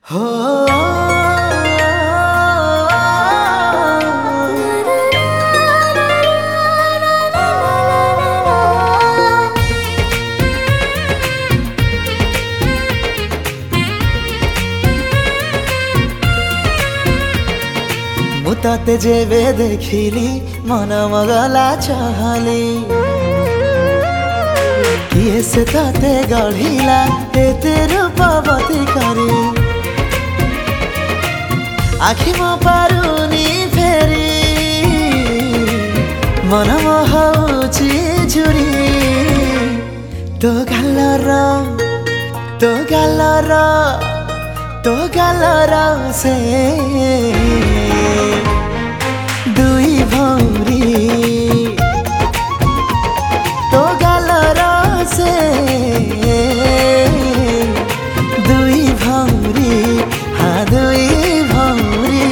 हो मुताते जेबे देखिली मन मगला चाहली किए से ताते गढ़िला एते रूपवती करी आखि म पारुनी फेरी मन मोहउची झुरी तो गालर से दुई भौरी तो गालर से दुई भौरी हाँ दुई भौरी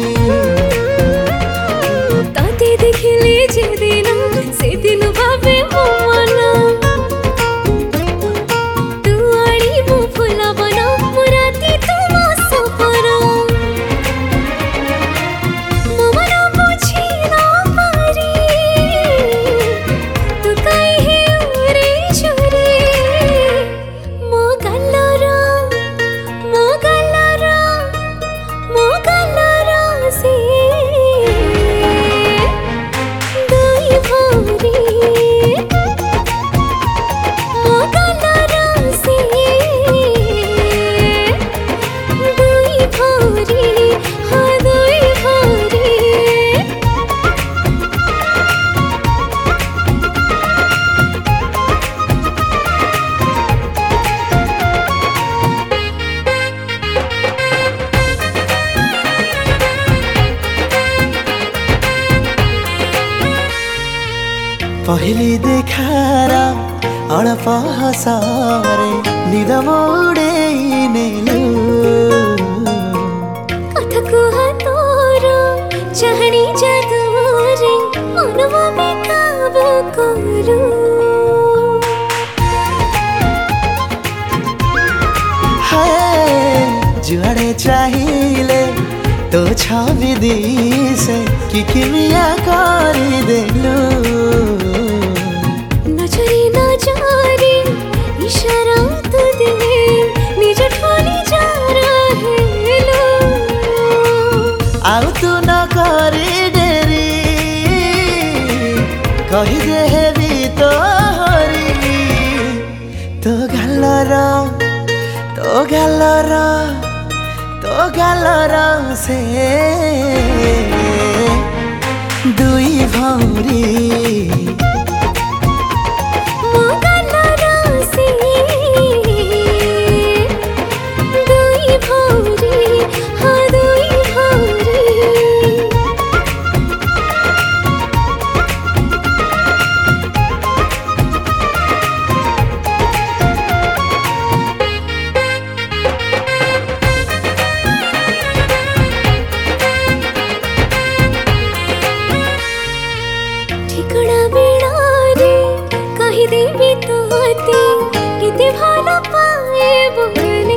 ताते देखिले जे दिन से दिन भावे मो मना तू आड़ी मो फुला बना मुराती तू मो सपना मो मना पूछी ना पारी तू काई है उरे छुरी मो गल्लरा से दुई भौरी मो गल्लरा से दुई भौरी हाँ दुई भौरी पहली देखारा अड़प हसारे निद मोड़े नेलू कथा कुहा तोरो चाहनी जादूरे मनवा में काबू करू है जुआड़े चाहिए तो छवि दिसे कि किमिया करी देलू नजरे नजारे इशारा तो दे निज ठोनी जा रहे लो आउ तू न करी डेरी कही देवी तो हरी तो गालर से दुई भौरी मो गल्लरा से दुई भौरी हाँ दुई भौरी ठिकड़ा बेड़ारे कही देवी तोते किते भालो पाए बोली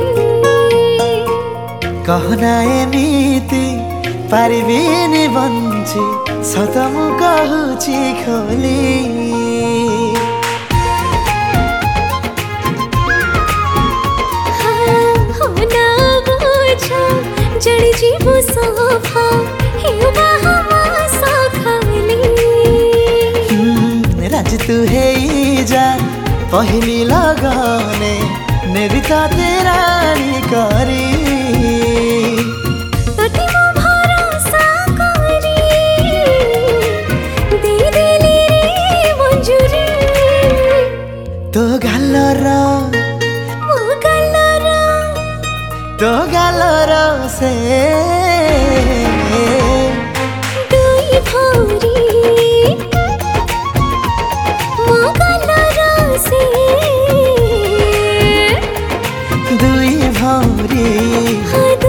कहना एमिति पारिबिनी बंची सत मु कहूची खोली होना बोझा जड़ी जीवो सोफा हे बाहा खाली राज तू है जा पहली लगने नेविता तेरा करी तोते मो भरोसा करी दे देली रे मंजूरी तो गालर से दुई भौरी मो गल्लरा से दुई भौरी हाँ